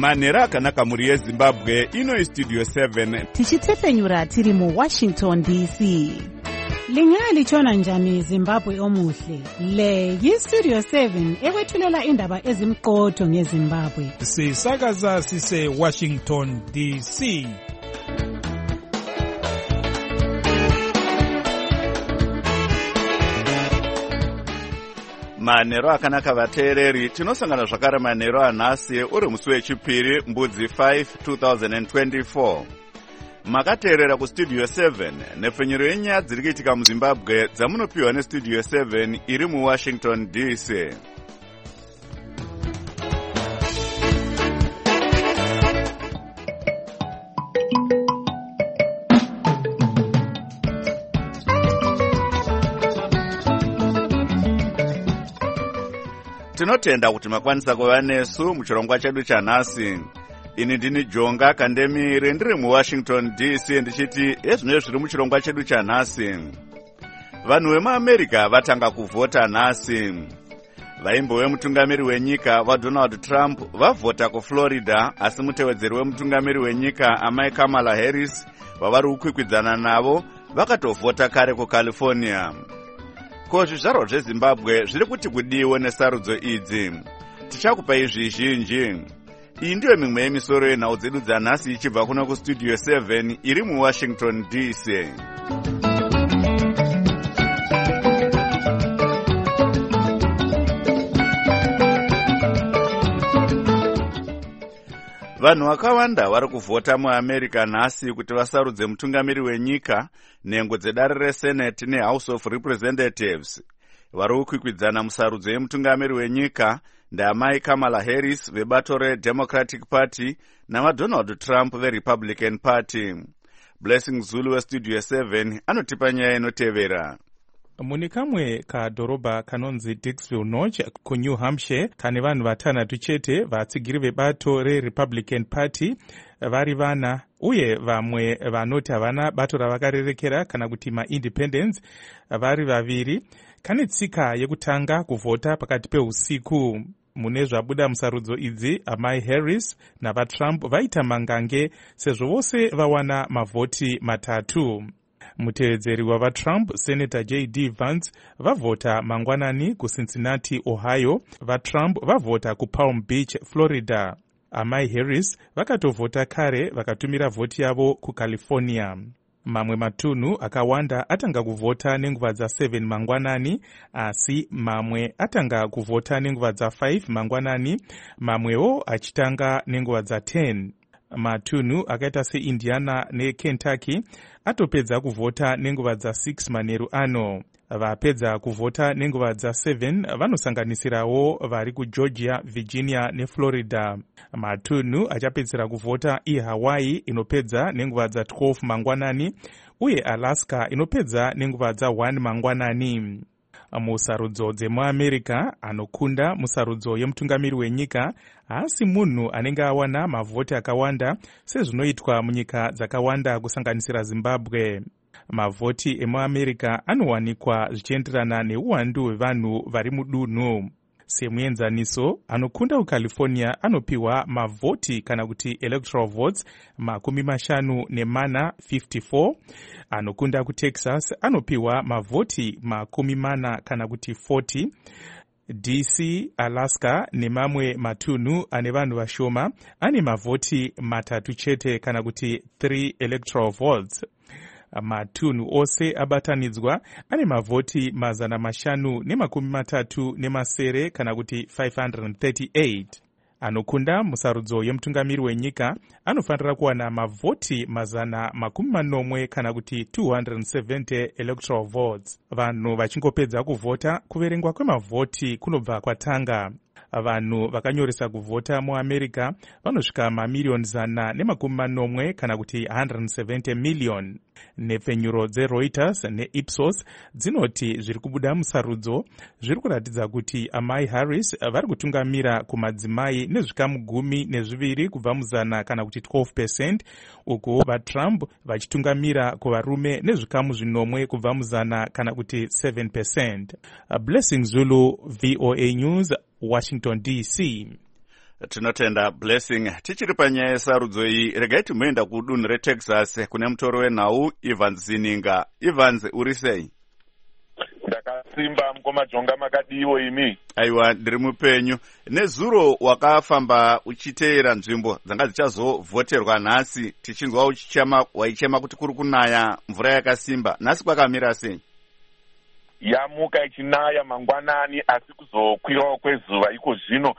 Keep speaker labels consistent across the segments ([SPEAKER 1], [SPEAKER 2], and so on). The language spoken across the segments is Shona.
[SPEAKER 1] manhero akanaka mhuri yezimbabwe. Ino Studio 7
[SPEAKER 2] tichitsepenyura tiri mu Washington DC. Lingalitshona njani Zimbabwe omuhle? Le yi-Studio 7 ekwethulela indaba ezimqotho ngeZimbabwe.
[SPEAKER 3] Sisakaza sise Washington DC.
[SPEAKER 1] manhero akanaka vateereri. Tinosangana zvakare manhero anhasi uri musi wechipiri mbudzi 5 2024. Makateerera kuStudio 7 nepfenyuro yenyaya dziri kuitika muZimbabwe dzamunopiwa neStudio 7 iri muWashington DC. Tinotenda kuti makwanisa kuva nesu muchirongwa chedu chanhasi. Ini ndini Jonga Kandemire ndiri muWashington DC ndichiti ezvinenge zviri muchirongwa chedu chanhasi. Vanhu vemuAmerica vatanga kuvhota nhasi. Vaimbo vemutungamiri wenyika vaDonald Trump vavhota kuFlorida, asi mutevedzeri wemutungamiri wenyika amai Kamala Harris vavari kukwikwidzana navo vakatovhota kare kuCalifornia. Ko zvizvarwa zveZimbabwe zviri kuti kudiwe nesarudzo idzi. Tichakupa izvi zhinji. Iyi ndiyo mimwe yemisoro yenhau dzedu dzanhasi ichibva kuno kuStudio 7 iri muWashington DC. Vanhu vakawanda vari kuvhota muAmerica nhasi kuti vasarudze mutungamiri wenyika, nhengo dzedare reSenate neHouse of Representatives. Vari kukwikwidzana musarudzo yemutungamiri wenyika ndaamai Kamala Harris vebato reDemocratic Party navaDonald Trump veRepublican Party. Blessing Zulu weStudio 7 anotipa nyaya inotevera.
[SPEAKER 3] Mune kamwe kadhorobha kanonzi Dixville Notch kuNew Hampshire kane vanhu vatanhatu chete vatsigiri vebato reRepublican Party vari vana, uye vamwe vanoti havana bato ravakarerekera kana kuti maindependents vari vaviri. Kane tsika yekutanga kuvhota pakati peusiku. Mune zvabuda musarudzo idzi, amai Harris navaTrump vaita mangange sezvo vose vawana mavhoti matatu. Mutevedzeri wavaTrump, Senator J.D. Vance, vavhota mangwanani kuCincinnati, Ohio. VaTrump vavhota kuPalm Beach, Florida. Amai Harris vakatovhota kare vakatumira vhoti yavo kuCalifornia. Mamwe matunhu akawanda atanga kuvhota nenguva dza7 mangwanani, asi mamwe atanga kuvhota nenguva dza5 mangwanani, mamwewo achitanga nenguva dza10. Matunhu akaita seIndiana neKentucky atopedza kuvhota nenguva dza6 manheru ano. Vapedza kuvhota nenguva dza7 vanosanganisirawo vari kuGeorgia, Virginia neFlorida. Matunhu achapedzera kuvhota iHawaii inopedza nenguva dza12 mangwanani, uye Alaska inopedza nenguva dza1 mangwanani. Musarudzo dzemuAmerica, anokunda musarudzo yemutungamiri wenyika haasi munhu anenge awana mavhoti akawanda sezvinoitwa munyika dzakawanda kusanganisira Zimbabwe. Mavhoti emuAmerica anowanikwa zvichienderana neuwandu hwevanhu vari mudunhu. Semuenzaniso, anokunda kuCalifornia anopiwa mavhoti kana kuti electoral votes 54, 54. Anokunda kuTexas anopiwa mavhoti 40 kana kuti 40. DC, Alaska nemamwe matunhu ane vanhu vashoma ane mavhoti matatu chete kana kuti 3 electoral votes. Matunhu ose abatanidzwa ane mavhoti 537 kana kuti 538. Anokunda musarudzo yemutungamiri wenyika anofanira kuwana mavhoti 140 kana kuti 270 electoral votes. Vanhu vachingopedza kuvhota, kuverengwa kwemavhoti kunobva kwatanga. Vanhu vakanyoresa kuvhota muAmerica vanosvika mamiliyoni 140 kana kuti 170 miliyoni. Nepfenyuro dzeReuters neIpsos dzinoti zviri kubuda musarudzo zviri kuratidza kuti amai Harris vari kutungamira kumadzimai nezvikamu 12 kubva mu100 kana kuti 12%, uku vaTrump vachitungamira kuvarume nezvikamu 9 kubva mu100 kana kuti 7%. Blessing Zulu, VOA News, Washington DC.
[SPEAKER 1] Tinotenda Blessing. Tichiri panyaya yesarudzo iyi, regai timoenda kudunhu reTexas kune mutoro wenhau Evans Zininga. Evans, uri sei?
[SPEAKER 4] Ndakasimba mukoma Jonga, makadiwo imi?
[SPEAKER 1] Aiwa, ndiri mupenyu. Nezuro wakafamba uchiteera nzvimbo dzanga dzichazovhoterwa nhasi, tichinzwa waichema kuti kuri kunaya mvura yakasimba. Nhasi kwakamira sei?
[SPEAKER 4] Yamuka ichinaya mangwanani, asi kuzokwirawo kwezuva iko zvino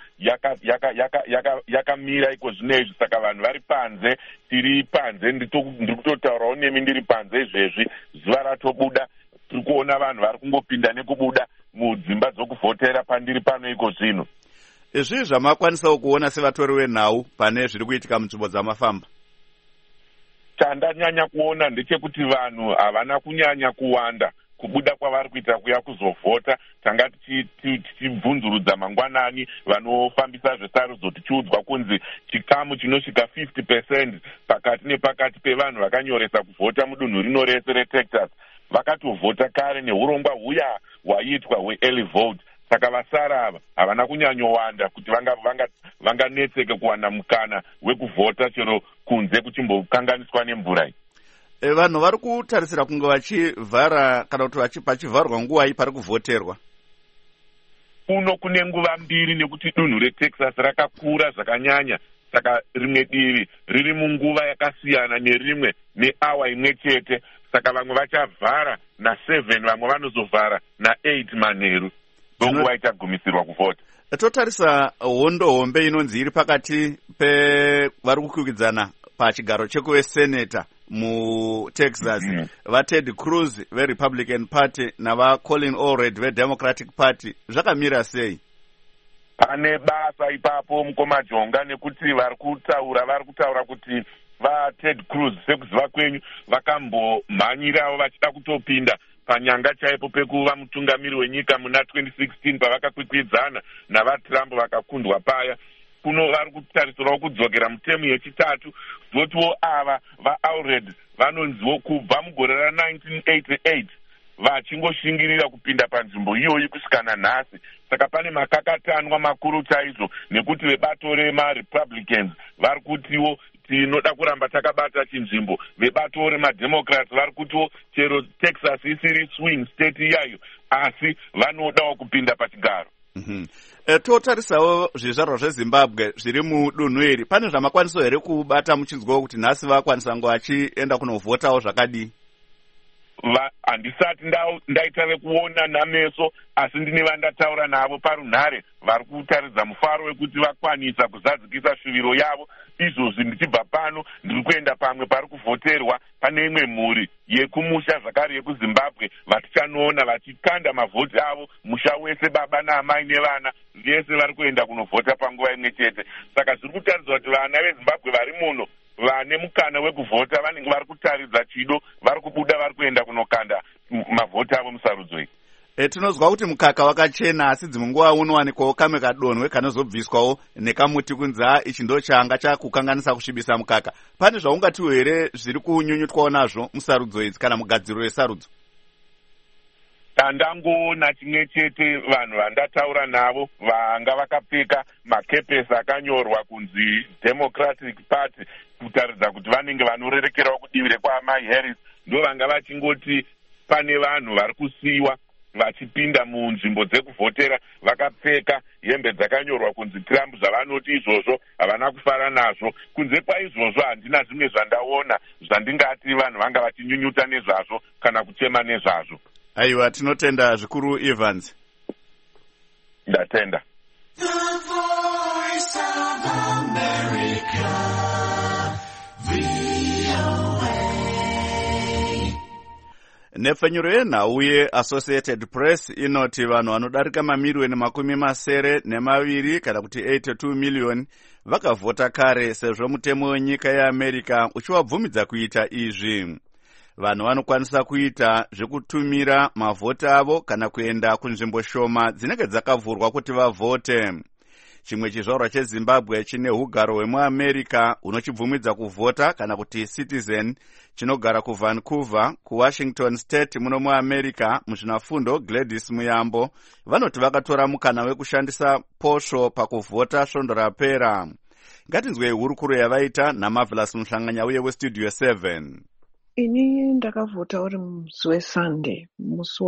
[SPEAKER 4] yakamira iko zvino izvi. Saka vanhu vari panze, tiri panze, ndiri kutotaurawo nemi ndiri panze izvezvi. Zuva ratobuda, tiri kuona vanhu vari kungopinda nekubuda mudzimba dzokuvhotera pandiri pano iko zvino.
[SPEAKER 1] Izvi zvamakwanisawo kuona sevatori venhau pane zviri kuitika munzvimbo dzamafamba?
[SPEAKER 4] Chandanyanya kuona ndechekuti vanhu havana kunyanya kuwanda kubuda kwavari kuita kuya kuzovhota. Tanga tichibvunzurudza mangwanani vanofambisa zvesarudzo tichiudzwa kunzi chikamu chinosvika 50% pakati nepakati pevanhu vakanyoresa kuvhota mudunhu rino rese reTexas vakatovhota kare neurongwa huya hwaitwa hweearly vote. Saka vasara ava havana kunyanyowanda kuti vanganetseke kuwana mukana wekuvhota chero kunze kuchimbokanganiswa nemvura iyi.
[SPEAKER 1] Vanhu vari kutarisira kunge vachivhara kana kuti pachivharwa nguwai pari kuvhoterwa?
[SPEAKER 4] Kuno kune nguva mbiri nekuti dunhu reTexas rakakura zvakanyanya. Saka rimwe divi riri munguva yakasiyana nerimwe neawa imwe chete. Saka vamwe vachavhara na7, vamwe vanozovhara na8 manheru donguva ichagumisirwa kuvhota.
[SPEAKER 1] Totarisa hondo hombe inonzi iri pakati pevari kukwikwidzana pachigaro chekuweseneta muTexas, vaTed Cruz veRepublican Party navaColin Allred veDemocratic Party. Zvakamira sei?
[SPEAKER 4] Pane basa ipapo mukoma Jonga, nekuti vari kutaura kuti vaTed Cruz sekuziva kwenyu vakambomhanyirawo vachida kutopinda panyanga chaipo pekuva mutungamiri wenyika muna 2016 pavakakwikwidzana navaTrump vakakundwa paya. Kuno vari kutarisirawo kudzokera mutemu yechitatu. Zotiwo ava vaAllred vanonziwo kubva mugore ra1988 vachingoshingirira kupinda panzvimbo iyoyi kusvika nanhasi. Saka pane makakatanwa makuru chaizvo, nekuti vebato remaRepublicans vari kutiwo tinoda kuramba takabata chinzvimbo. Vebato remademocrats vari kutiwo chero Texas isiri swing state iyayo, asi vanodawo kupinda pachigaro.
[SPEAKER 1] Totarisawo zvizvarwa zveZimbabwe zviri mudunhu iri. Pane zvamakwaniso here kubata muchinzwawo kuti nhasi vakwanisa ngo vachienda kunovhotawo zvakadii?
[SPEAKER 4] Handisati ndaita vekuona nameso, asi ndine vandataura navo parunhare vari kutaridza mufaro wekuti vakwanisa kuzadzikisa shuviro yavo. Izvozvi ndichibva pano ndiri kuenda pamwe pari kuvhoterwa pane imwe mhuri yekumusha zvakare yekuZimbabwe vatichanoona vachikanda mavhoti avo. Musha wese, baba naamai nevana, vese vari kuenda kunovhota panguva imwe chete. Saka zviri kutaridzwa kuti vana veZimbabwe vari muno vane mukana wekuvhota vanenge vari kutaridza chido, vari kubuda, vari kuenda kunokanda mavhoti avo musarudzo iyi.
[SPEAKER 1] Tinozwa kuti mukaka wakachena, asi dzimwe nguva unowanikwawo kamwe kadonhwe kanozobviswawo nekamuti kunzi ichi ndo changa chakukanganisa kusvibisa mukaka. Pane zvaungatiwo here zviri kunyunyutwawo nazvo musarudzo idzi kana mugadziro yesarudzo?
[SPEAKER 4] Tandangoona chimwe chete vanhu vandataura navo vanga vakapfeka makepesi akanyorwa kunzi Democratic Party kutaridza kuti vanenge vanorerekerawo kudivi rekwaamai Harris. Ndo vanga vachingoti pane vanhu vari kusiyiwa vachipinda munzvimbo dzekuvhotera vakapfeka hembe dzakanyorwa kunzi Trump. Zvavanoti izvozvo havana kufara nazvo. Kunze kwaizvozvo handina zvimwe zvandaona zvandingati vanhu vanga vachinyunyuta nezvazvo kana kuchema nezvazvo.
[SPEAKER 1] Aiwa, tinotenda zvikuru Evans.
[SPEAKER 4] Ndatenda.
[SPEAKER 1] Nepfenyuro yenhau yeAssociated Press inoti vanhu vanodarika mamirioni 72 kana kuti 82 miliyoni vakavhota kare, sezvo mutemo wenyika yeAmerica uchivabvumidza kuita izvi. Vanhu vanokwanisa kuita zvekutumira mavhoti avo kana kuenda kunzvimbo shoma dzinenge dzakavhurwa kuti vavhote. chimwe chizvarwa chezimbabwe chine ugaro hwemuamerica hunochibvumidza kuvhota kana kuti citizen chinogara kuvancouver kuwashington state muno muamerica. muzvinafundo Gladys Muyambo vanoti vakatora mukana wekushandisa posvo pakuvhota svondo rapera. ngatinzwei hurukuro yavaita naMarvelous Muhlanganya uye westudio 7.
[SPEAKER 5] Ini ndakavhota uri musi weSunday, musi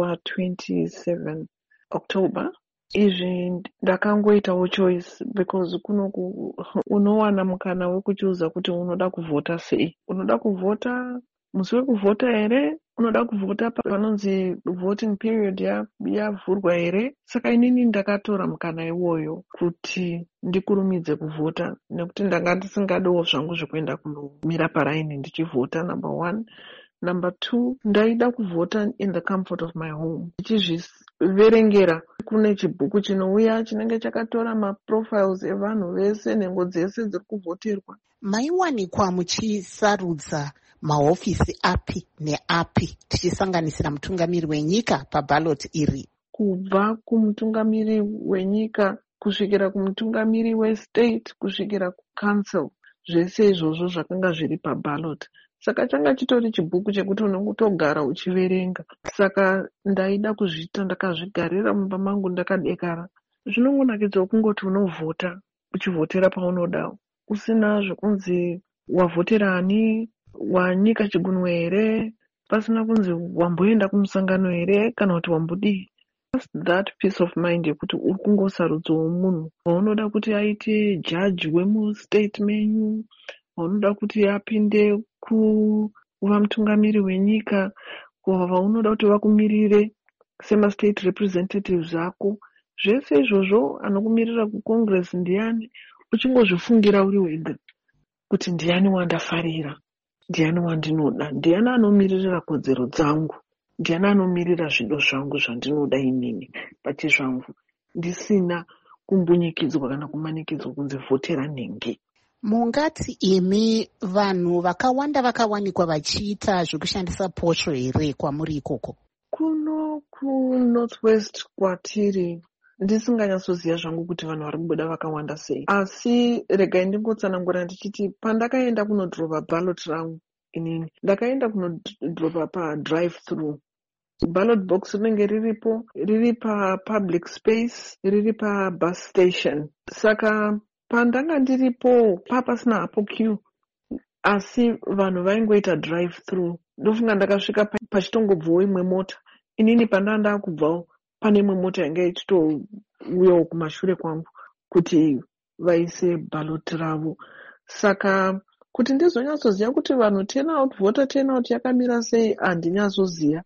[SPEAKER 5] wa27 October. Izvi ndakangoitawo choice because kunoku unowana mukana wekuchuza kuti unoda kuvhota sei. Unoda kuvhota musi wekuvhota here, unoda kuvhota panonzi voting period yavhurwa here. Saka inini ndakatora mukana iwoyo kuti ndikurumidze kuvhota nekuti ndanga ndisingadiwo zvangu zvekuenda kunomira paraini ndichivhota. Number 1. Number 2, ndaida kuvhota in the comfort of my home. Ndichizviverengera kune chibhuku chinouya chinenge chakatora maprofiles evanhu vese nengo dzese dziri kuvhoterwa.
[SPEAKER 6] Maiwanikwa muchisarudza mahofisi api neapi tichisanganisira mutungamiri wenyika paballot iri?
[SPEAKER 5] Kubva kumutungamiri wenyika kusvikira kumutungamiri westate kusvikira kucouncil, zvese izvozvo zvakanga zviri paballot. Saka changa chitori chibhuku chekuti unongotogara uchiverenga. Saka ndaida kuzviita, ndakazvigarira mumba mangu ndakadekara. Zvinongonakidza kungoti unovhota uchivhotera paunoda, usina zvekunzi wavhotera ani, wanyika chigunwe here, pasina kunzi wamboenda kumusangano here kana kuti wambodii. That peace of mind yekuti uri kungosarudzawo munhu waunoda kuti aite jaji wemustate menyu, waunoda kuti apinde kuva mutungamiri wenyika, vaunoda kuti vakumirire semastate representatives ako. Zvese izvozvo anokumirira kucongress ndiani, uchingozvifungira uri wega kuti ndiani wandafarira, ndiani wandinoda, ndiani anomiririra kodzero dzangu, ndiani anomirira zvido zvangu zvandinoda inini pachezvangu, ndisina kumbunyikidzwa kana kumanikidzwa kunzi vhotera nhingi.
[SPEAKER 6] Mungati imi vanhu vakawanda vakawanikwa vachiita zvekushandisa posvo here kwamuri ikoko?
[SPEAKER 5] Kuno kunorthwest kwatiri ndisinganyatsoziva zvangu kuti vanhu vari kubuda vakawanda sei, asi regai ndingotsanangura ndichiti pandakaenda kunodhirova ballot rangu inini ndakaenda kunodhirova padrive through. Ballot box rinenge riri papublic space, riri pabus station. Saka pandanga ndiripo papasina hapo queue, asi vanhu vaingoita drive through. Ndofunga ndakasvika pachitongobvawo imwe mota, inini pandanga kubvawo pane imwe mota yanga ichitouyawo kumashure kwangu kuti vaise ballot ravo. Saka kuti ndizonyatsoziva kuti vanhu turnout yakamira sei handinyatsoziva.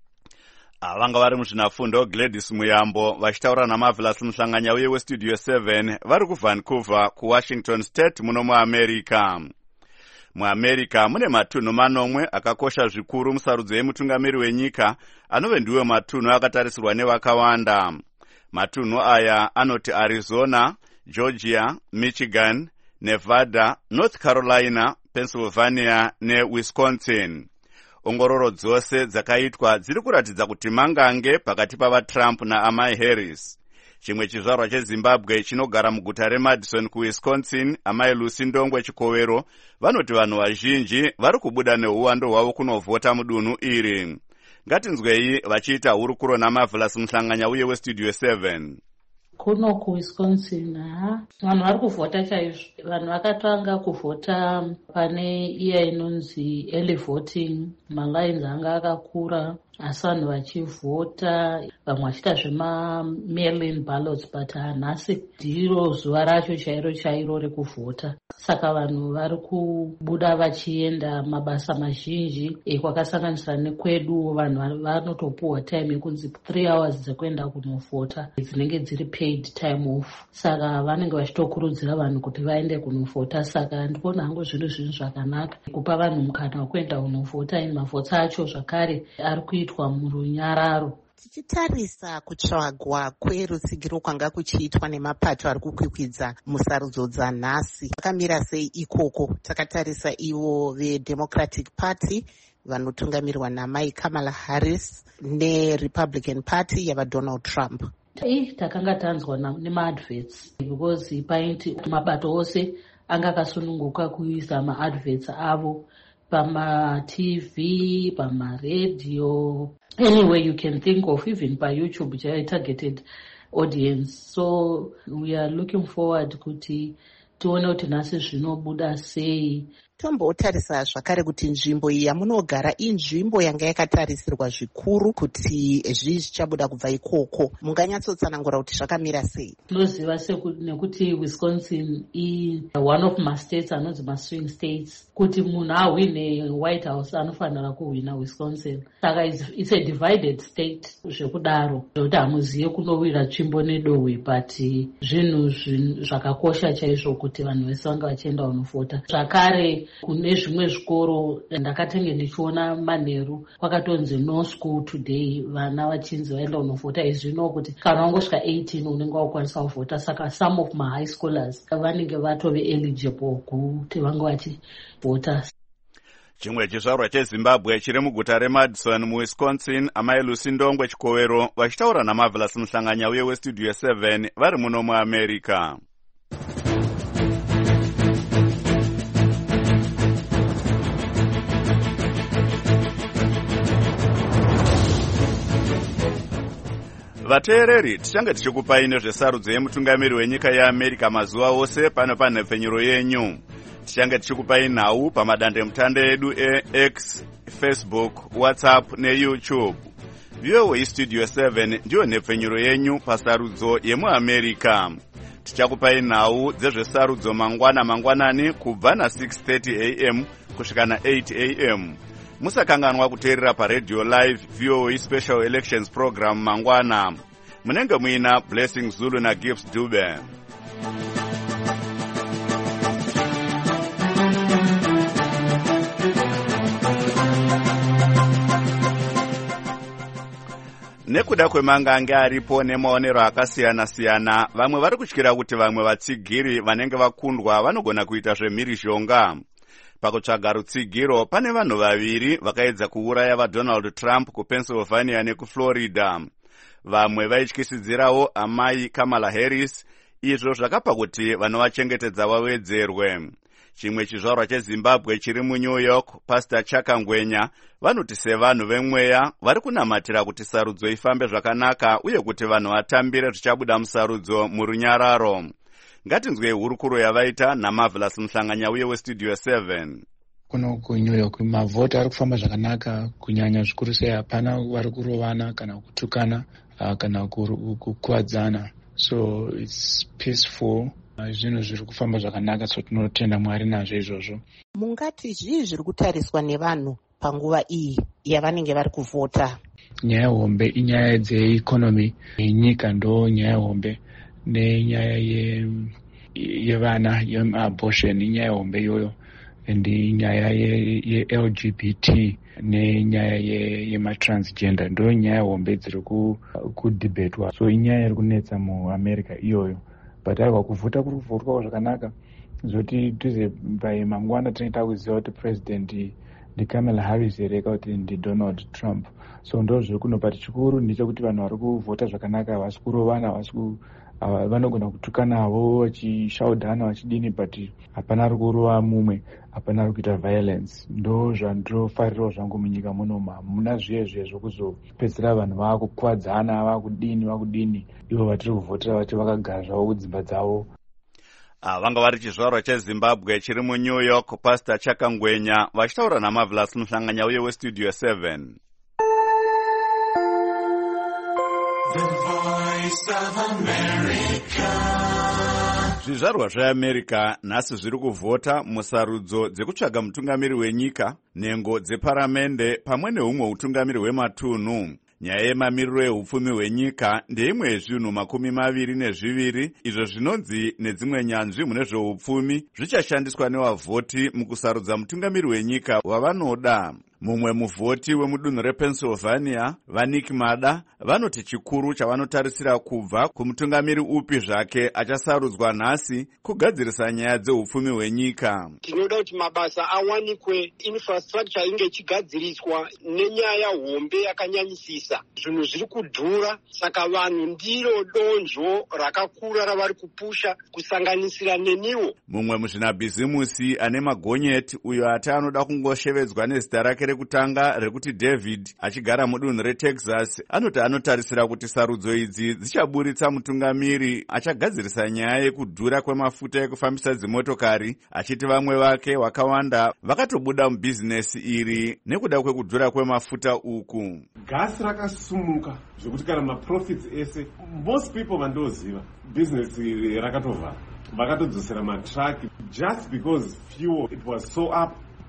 [SPEAKER 1] vanga vari muzvinafundo Gladys Muyambo vachitaura naMarvelous Muhlanganya uye westudio 7 vari kuvancouver kuwashington state muno muamerica. muamerica mune matunhu manomwe akakosha zvikuru musarudzo yemutungamiri wenyika anove ndiwo matunhu akatarisirwa nevakawanda. matunhu aya anoti Arizona, Georgia, Michigan, Nevada, North Carolina, Pennsylvania neWisconsin. ongororo dzose dzakaitwa dziri kuratidza kuti mangange pakati pavaTrump naamai Harris. chimwe chizvarwa chezimbabwe chinogara muguta reMadison kuWisconsin, amai Lucy Ndongwe Chikovero vanoti vanhu vazhinji vari kubuda neuwando hwavo kunovhota mudunhu iri. ngatinzwei vachiita hurukuro naMarvelous Muhlanganya uye westudio 7.
[SPEAKER 7] kuno kuWisconsin vanhu vari kuvhota chaizvo. vanhu vakatanga kuvhota pane iya inonzi early voting, malaini anga akakura asi vanhu vachivhota, vamwe vachiita zvema-mail-in ballots, but nhasi ndiro zuva racho chairo rekuvhota. Saka vanhu vari kubuda vachienda mabasa mazhinji kwakasanganisira nekwedu vanhu vanotopuwa time yekunzi 3 hours dzekuenda kunovhota dzinenge dziri paid time off. Saka vanenge vachitokurudzira vanhu kuti vaende kunovhota. Saka ndikuona hangu zvinhu zvakanaka kupa vanhu mukana wekuenda kunovhota. Mavhotsa acho zvakare ari kuitwa murunyararo.
[SPEAKER 6] Tichitarisa kutsvagwa kwerutsigiro kwanga kuchiitwa nemapato ari kukwikwidza musarudzo dzanhasi, vakamira sei ikoko? Takatarisa ivo veDemocratic Party vanotungamirwa namai Kamala Harris neRepublican Party yavaDonald Trump.
[SPEAKER 7] takanga tanzwa nemaadverts because painti mabato ose anga akasununguka kuisa maadverts avo pama-TV, pama-radio, anywhere you can think of, even by YouTube, targeted audience. So we are looking forward kuti tione kuti nhasi zvinobuda sei.
[SPEAKER 6] Tombotarisa zvakare kuti nzvimbo iyi yamunogara inzvimbo yanga yakatarisirwa zvikuru kuti zvichabuda kubva ikoko. Munganyatsotsanangura kuti zvakamira sei?
[SPEAKER 7] Tinoziva nekuti Wisconsin one of my states anonzi maswing states, kuti munhu ahwine White House anofanira kuhwina Wisconsin. Saka it's a divided state zvekudaro, zvekuti hamuziye kunowira tsvimbo nedohwe, but zvinhu zvakakosha chaizvo kuti vanhu vese vanga vachienda kunofota. Zvakare kune zvimwe zvikoro ndakatenge ndichiona manheru kwakatonzi no school today, vana vachinzi vaenda kunovhota. Izvino kuti kana wangosvika 18 unenge wakukwanisa kuvhota, saka some of my high scholars vanenge vatove eligible kuti vange vachivhota.
[SPEAKER 1] Chimwe chizvarwa cheZimbabwe chiri muguta reMadison muWisconsin, amai Lucy Ndongwe Chikowero vachitaura naMarvelous Muhlanganya uye weStudio 7 vari muno muAmerica. Vateereri, tichange tichikupai nezvesarudzo yemutungamiri wenyika yeAmerica mazuva ose pano panhepfenyuro yenyu. Tichange tichikupai nhau pamadandemutande edu eX, Facebook, WhatsApp neYouTube. VOA Studio 7 ndiyo nhepfenyuro yenyu pasarudzo yemuAmerica. Tichakupai nhau dzezvesarudzo mangwanani kubva na6:30 AM kusvika na8 AM. Musakanganwa kuteerera paRadio Live VOA Special Elections Program mangwana. Munenge muina Blessing Zulu na Gibbs Dube. Nekuda kwemangange aripo nemaonero akasiyana-siyana, vamwe vari kutyira kuti vamwe vatsigiri vanenge vakundwa vanogona kuita zvemhirizhonga. Pakutsvaga rutsigiro, pane vanhu vaviri vakaedza kuuraya vaDonald Trump kuPennsylvania nekuFlorida. Vamwe vaityisidzirawo amai Kamala Harris, izvo zvakapa kuti vanovachengetedza vawedzerwe. Chimwe chizvarwa cheZimbabwe chiri muNew York, Pastor Chaka Ngwenya, vanoti sevanhu vemweya vari kunamatira kuti sarudzo ifambe zvakanaka uye kuti vanhu vatambire zvichabuda musarudzo murunyararo. Ngatinzwe hurukuro yavaita naMarvelous Muhlanganya uye weStudio 7.
[SPEAKER 8] Kuno kuNew York mavhoti ari kufamba zvakanaka, kunyanya zvikuru sei hapana vari kurovana kana kutukana kana kukuwadzana. So it's peaceful. Zvinhu zviri kufamba zvakanaka, so tinotenda Mwari nazvo izvozvo.
[SPEAKER 6] Mungati zvii zviri kutariswa nevanhu panguva iyi yavanenge vari kuvhota?
[SPEAKER 8] Nyaya hombe inyaya dzeikonomi yenyika, ndo nyaya hombe, nenyaya yevana yeabortion inyaya hombe iyoyo, ndi nyaya ye-LGBT nenyaya yematransgender, ndo nyaya hombe dziri kudhibatwa. So inyaya iri kunetsa muAmerica iyoyo. But aiwa kuvhota kuri kuvhotwawo zvakanaka, zoti tize mangwana tinoita kuziva kuti president ndi Kamala Harris here kana kuti ndi Donald Trump. So ndo zviri kuno, but chikuru ndechekuti vanhu vari kuvhota zvakanaka, havasi kurovana, vanogona kutukanavo vachishaudhana vachidini, but hapana ari kurova mumwe, hapana ari kuita violence. Ndo zvandinofarirawo zvangu munyika muno, hamuna zviye zvokuzopedzera vanhu vakukwadzana vakudini, ivo vatiri kuvhotera vachi vakagara zvavo kudzimba dzavo.
[SPEAKER 1] Vanga vari chizvarwa cheZimbabwe chiri muNew York, Pastor Chaka Ngwenya vachitaura naMarvelous Muhlanganya uye weStudio 7. The Voice of America. Zvizvarwa zveAmerica nhasi zviri kuvhota musarudzo dzekutsvaga mutungamiri wenyika, nhengo dzeparamende pamwe nehumwe utungamiri hwematunhu. Nyaya yemamiriro ehupfumi hwenyika ndeimwe yezvinhu 22 izvo zvinonzi nedzimwe nyanzvi mune zveupfumi zvichashandiswa nevavhoti mukusarudza mutungamiri wenyika wavanoda. Mumwe muvhoti wemudunhu rePennsylvania, vaNick Mada, vanoti chikuru chavanotarisira kubva kumutungamiri upi zvake achasarudzwa nhasi kugadzirisa nyaya dzeupfumi hwenyika.
[SPEAKER 9] Tinoda kuti mabasa awanikwe, infrastructure inge ichigadziriswa nenyaya hombe yakanyanyisisa. Zvinhu zviri kudhura, saka vanhu ndiro donzvo rakakura ravari kupusha kusanganisira neniwo.
[SPEAKER 1] Mumwe muzvinabhizimusi ane magonyeti uyo ati anoda kungoshevedzwa nezita rake rekutanga rekuti David, achigara mudunhu reTexas, anoti anotarisira kuti sarudzo idzi dzichaburitsa mutungamiri achagadzirisa nyaya yekudhura kwemafuta ekufambisa dzimotokari, achiti vamwe vake wakawanda vakatobuda mubhizinesi iri nekuda kwekudhura kwemafuta uku.
[SPEAKER 10] Gasi rakasumuka zvekuti kana maprofits ese most people vandoziva business iri rakatovhara, vakatodzosera matraki just because fuel it was so up,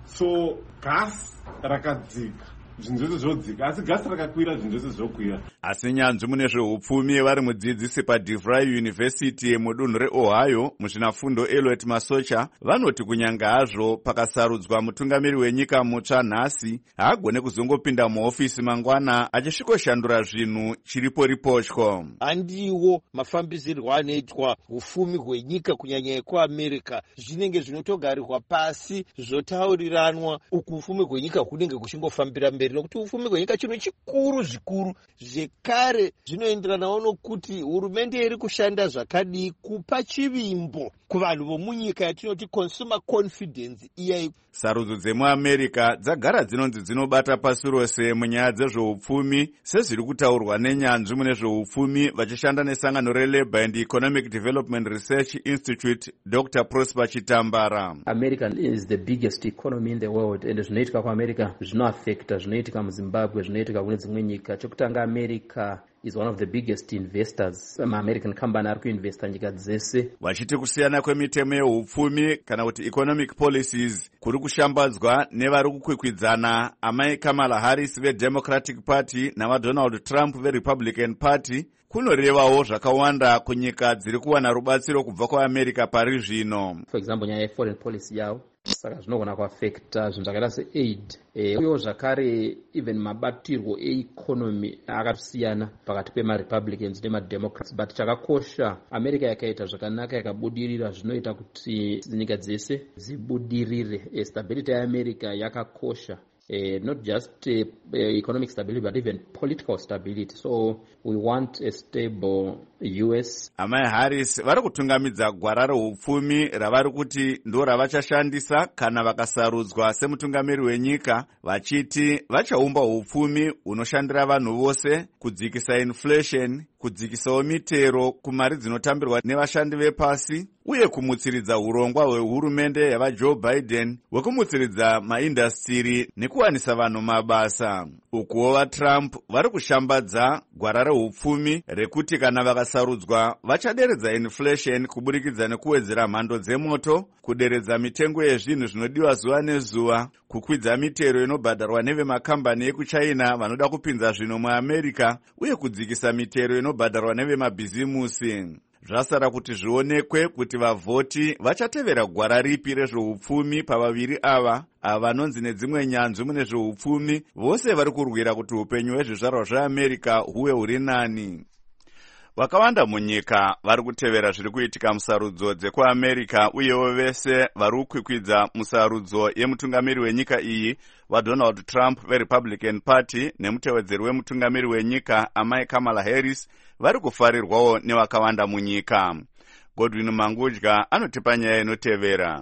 [SPEAKER 10] so gas rakadzika, zvinhu zvese zvodzika, asi gasi rakakwira, zvinhu zvese zvokwira.
[SPEAKER 1] Asi nyanzvi mune zveupfumi vari mudzidzisi paDeVry University mudunhu reOhio muzvinafundo Elliot Masocha vanoti kunyanga hazvo pakasarudzwa mutungamiri wenyika mutsva nhasi, haagone kuzongopinda muhofisi mangwana achisvikoshandura zvinhu chiripo ripotyo.
[SPEAKER 11] Handiwo mafambisirwo anoitwa ufumi hwenyika kunyanya yekuAmerica zvinenge zvinotogarirwa pasi zvotauriranwa uku ufumi hwenyika hunenge kuchingofambira mberi, nokuti ufumi hwenyika chinhu chikuru zvikuru zvekare zvinoenderanawo nokuti hurumende iri kushanda zvakadii kupa chivimbo kuvanhu vomunyika yatinoti consumer confidence iyai.
[SPEAKER 1] Sarudzo dzemuAmerica dzagara dzinonzi dzinobata pasi rose munyaya dzezveupfumi, sezviri kutaurwa nenyanzvi mune zveupfumi vachishanda nesangano reLabour and Economic Development Research Institute, Dr. Prosper Chitambara.
[SPEAKER 12] America is the biggest economy in the world, and zvinoitika kuAmerica zvinoaffecta zvinoitika muZimbabwe, zvinoitika kune dzimwe nyika. Chokutanga, America is one of the biggest investors. American company ari kuinvesta nyika dzese.
[SPEAKER 1] Vachiti kusiyana kwemitemo yeupfumi kana kuti economic policies kuri kushambadzwa nevari kukwikwidzana amai Kamala Harris veDemocratic Party navaDonald Trump veRepublican Party kunorevawo zvakawanda kunyika dziri kuwana rubatsiro kubva kuAmerica pari zvino.
[SPEAKER 12] For example, nyaya yeforeign policy yavo, saka zvinogona kuaffecta zvinhu zvakaita seaid, uyewo zvakare even mabatirwo eeconomy akasiyana pakati pemaRepublicans nemademocrats. But chakakosha, America yakaita zvakanaka, yakabudirira, zvinoita kuti nyika dzese dzibudirire. Stability yaAmerica yakakosha. Not just economic stability, but even political stability. So we want a stable US.
[SPEAKER 1] Amai Harris vari kutungamidza gwara reupfumi ravari kuti ndo ravachashandisa kana vakasarudzwa semutungamiri wenyika, vachiti vachaumba upfumi hunoshandira vanhu vose, kudzikisa inflation, kudzikisawo mitero kumari dzinotambirwa nevashandi vepasi, uye kumutsiridza urongwa hwehurumende yavaJoe Biden hwekumutsiridza maindastiri nekuwanisa vanhu mabasa. Ukuwo vaTrump vari kushambadza gwara reupfumi rekuti kana vakasarudzwa vachaderedza inflation kuburikidza nekuwedzera mhando dzemoto, kuderedza mitengo yezvinhu zvinodiwa zuva nezuva, kukwidza mitero inobhadharwa nevemakambani ekuChina vanoda kupinza zvinhu muAmerica, uye kudzikisa mitero inobhadharwa nevemabhizimusi. Zvasara kuti zvionekwe kuti vavhoti vachatevera gwara ripi rezveupfumi pavaviri ava vanonzi nedzimwe nyanzvi mune zveupfumi vose vari kurwira kuti upenyu hwezvizvarwa zveAmerica huve huri nani. Vakawanda munyika vari kutevera zviri kuitika musarudzo dzekuAmerica, uyewo vese vari kukwikwidza musarudzo yemutungamiri wenyika iyi vaDonald Trump veRepublican Party nemutevedzeri wemutungamiri wenyika amai Kamala Harris vari kufarirwawo nevakawanda munyika. Godwin Mangudya anotipa nyaya inotevera.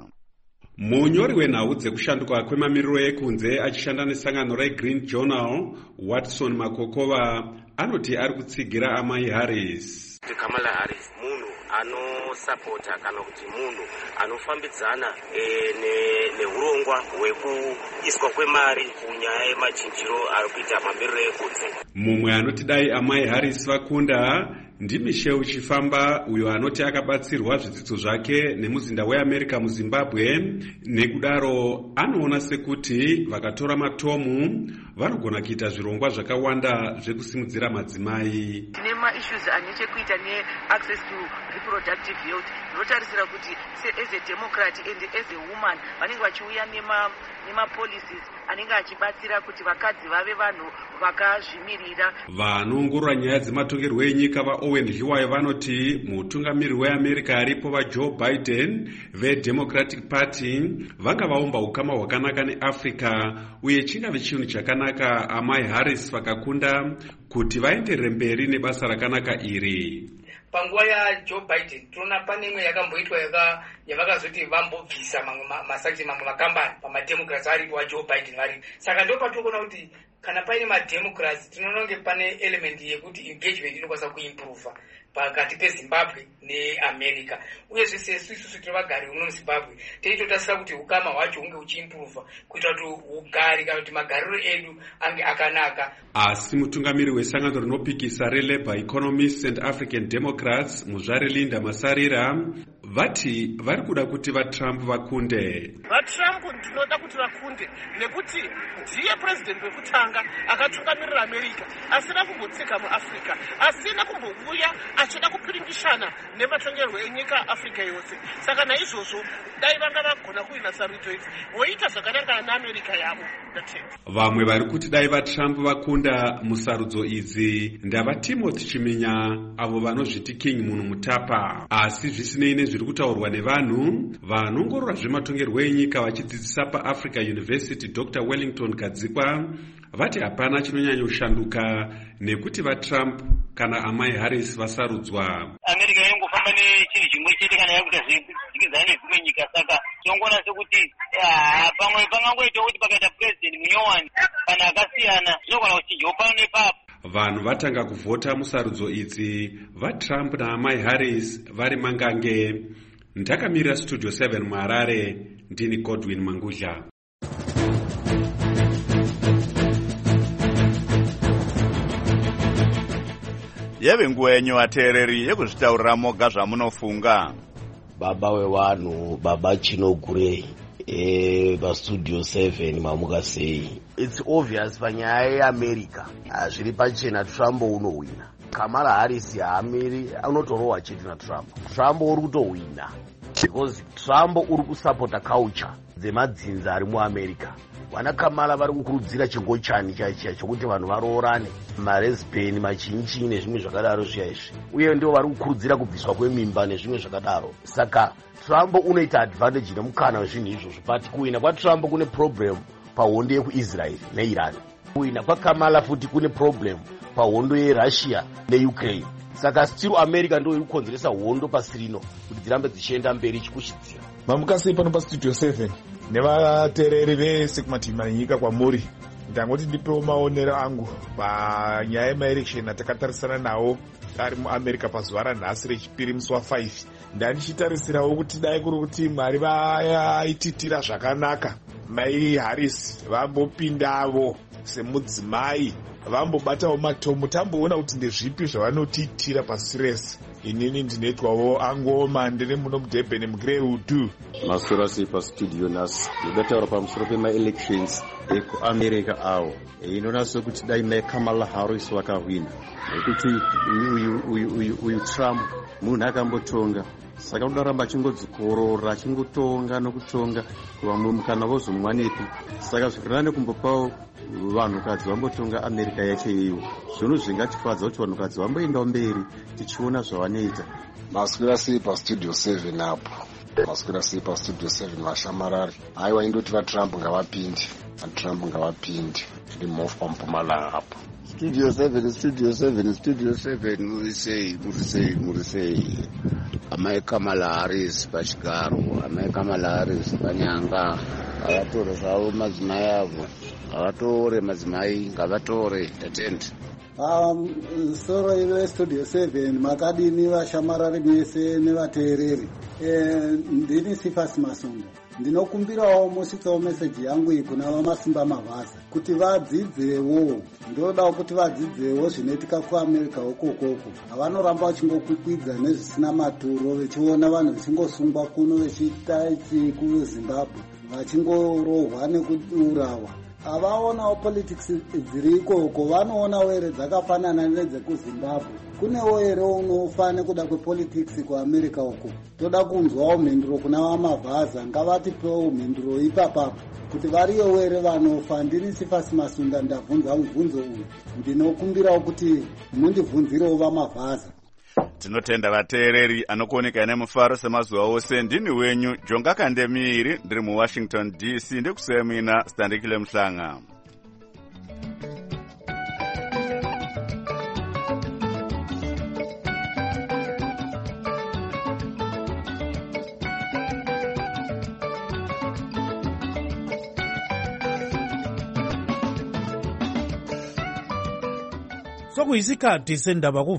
[SPEAKER 13] Munyori wenhau dzekushanduka kwemamiriro ekunze achishanda nesangano reGreen Journal, Watson Makokova anoti ari kutsigira amai Harris.
[SPEAKER 14] Kamala Harris munhu anosapota kana kuti munhu anofambidzana neurongwa hwekuiswa kwemari kunyaya yemachinjiro ari kuita mamiriro ekunze.
[SPEAKER 13] Mumwe anoti dai amai Harris vakunda ndiMichelle Chifamba, uyo anoti akabatsirwa zvidzidzo zvake nemuzinda weAmerica muZimbabwe, nekudaro anoona sekuti vakatora matomu vanogona kuita zvirongwa zvakawanda zvekusimudzira madzimai.
[SPEAKER 15] Issues anechekuita neaccess to reproductive health, zvinotarisira kuti as a Democrat and as a woman vanenge vachiuya nema policies anenge achibatsira kuti vakadzi vave vanhu vakazvimirira.
[SPEAKER 13] Vanoongorora nyaya dzematongerwo enyika vaOwen Hiwayo vanoti mutungamiriri weAmerica aripo vaJoe Biden veDemocratic Party vanga vaumba ukama hwakanaka neAfrica, uye chingave chinhu chakanaka amai Harris vakakunda kuti vaenderere mberi nebasa rakanaka iri.
[SPEAKER 16] Panguva yaJoe Biden tinoona pane imwe yakamboitwa yavakazoti vambobvisa mamwe makambani pamademocrats aripo vaJoe Biden vari. Saka ndo patinoona kuti kana paine mademocrats tinoona kunge pane element yekuti engagement inokwanisa kuimprova pakati peZimbabwe neAmerica. Uye zvese isusu tinovagari uno muZimbabwe teitotasira kuti ukama hwacho hunge huchiimprova kuita kuti ugari kana kuti magariro edu ange akanaka.
[SPEAKER 13] Asi mutungamiri wesangano rinopikisa reLabour Economists and African Democrats muzvare Linda Masarira vati vari kuda kuti vaTrump vakunde.
[SPEAKER 17] VaTrump ndinoda kuti vakunde nekuti ndiye president wekutanga akatungamirira America asina kumbotsika muAfrica, asina kumbouya achida kupiringishana nematongerwo enyika Africa yose. Saka naizvozvo dai vanga vagona kuwina sarudzo idzi voita zvakanaka neAmerica yavo.
[SPEAKER 13] Vamwe vari kuti dai vaTrump vakunda musarudzo idzi ndava Timothy Chiminya avo vanozviti King munhu mutapa. Asi zvisinei nezviri kutaurwa nevanhu vanongorora zvematongerwo enyika vachidzidzisa paAfrica University Dr. Wellington Kadzikwa vati hapana chinonyanyoshanduka nekuti vaTrump kana amai Harris vasarudzwa.
[SPEAKER 18] America ingofamba nechinhu chimwe chete kana yakuita zvichidzana nezvimwe nyika, saka tinoona sekuti pamwe pangangoita kuti pakaita president munyowani kana akasiyana zvinogona kuchinjawo pano nepapo.
[SPEAKER 13] Vanhu vatanga kuvhota musarudzo idzi vaTrump naamai Harris vari mangange. Ndakamirira Studio 7 muHarare, ndini Godwin Mangudla.
[SPEAKER 1] Yeve nguva yenyu vateereri yekuzvitaurira moga zvamunofunga.
[SPEAKER 19] Baba wevanhu, baba Chinogure, paStudio 7 mamuka sei. It's obvious panyaya yeAmerica zviri pachena Trump unowina. Kamala Harris haamiri, anotorohwa chete naTrump. Trump uri kutowina because Trump uri kusapota culture dzemadzinza ari muAmerica. Vana Kamala vari kukurudzira chingochani chaichi chokuti vanhu varoorane, maresbeni, machinchi nezvimwe zvakadaro zviya izvi. Uye ndio vari kukurudzira kubviswa kwemimba nezvimwe zvakadaro. Saka Trump unoita advantage nemukana wezvinhu izvozvo. But kuwina kwaTrump kune problem pahondo yekuIsrael neIran. Kuwina kwaKamala futi kune problem pahondo yeRussia neUkraine. Saka still America ndio iri kukonzeresa hondo pasi rino kuti dzirambe dzichienda mberi chikushidzira.
[SPEAKER 20] Mamuka sei pano paStudio 7 nevateereri vese kumativi manyika kwamuri. Ndangoti ndipewo maonero angu panyaya yemaelection atakatarisana nawo ari muAmerica pazuva ranhasi rechipiri musi wa5. Ndandichitarisirawo kuti dai kuri kuti Mwari vaititira zvakanaka, mai Harris vambopindavo semudzimai, vambobatawo matomo, tamboona kuti ndezvipi zvavanotiitira pasi rese. Inini ndinoitwawo Angoma, ndiri muno muDurban muGreywood.
[SPEAKER 21] Masura sei paStudio nhasi ndataura pamusoro pemaelections ekuAmerica awo. Inoona sekuti dai mai Kamala Harris vakahwina, nekuti uyu Trump munhu akambotonga, saka unoramba achingodzikorora achingotonga nokutonga, vamwe mukana vozomwanepi. Saka zvirinane kumbopawo vanhukadzi vambotonga America yacho iyiwo. Zvino zvingatifadza kuti vanhukadzi vamboendawo mberi tichiona zvavanoita.
[SPEAKER 22] Maswira sei paStudio 7 apo? Maswira sei paStudio 7 vashamarari? Haiwa indoti vaTrump ngavapinde, vaTrump ngavapinde. Tiri mofu paMpumalanga apo.
[SPEAKER 23] Studio 7 murisei. Amai Kamala Harris pachigaro, amai Kamala Harris panyanga. Ngavatore zvavo madzimai avo, ngavatore madzimai, ngavatore tatende.
[SPEAKER 24] Soro ive Studio 7 makadini vashamarari vese nevateereri. Ndini Sifas Masongo. Ndinokumbirawo musvikawo meseji yangu iyi kuna vamasimba mavhaza kuti vadzidzewo, ndoda kuti vadzidzewo zvinoitika kuAmerica ukoko. Havanoramba vachingokwikwidza nezvisina maturo, vechiona vanhu vachingosungwa kuno vechiita ichi kuZimbabwe, vachingorohwa nekuurawa. avaonawo politics dziri ikoko, vanoonawo here dzakafanana nedzekuzimbabwe. Kunewo here unofane kuda kwepolitics kuamerica uko. Toda kunzwawo mhinduro kuna vamavhaza, ngavatipewo mhinduro ipapapo kuti variyo here vanofa. Ndini Sifasi Masunda ndabvunza mubvunzo uyu, ndinokumbirawo kuti mundibvunzirewo vamavhaza.
[SPEAKER 1] Tinotenda vateereri anokuoneka nemufaro semazuva ose. Ndini wenyu Jonga Kandemiri, ndiri muWashington DC, ndikusemina Standikile Mhlanga.
[SPEAKER 2] Sokuyisikhathi sendaba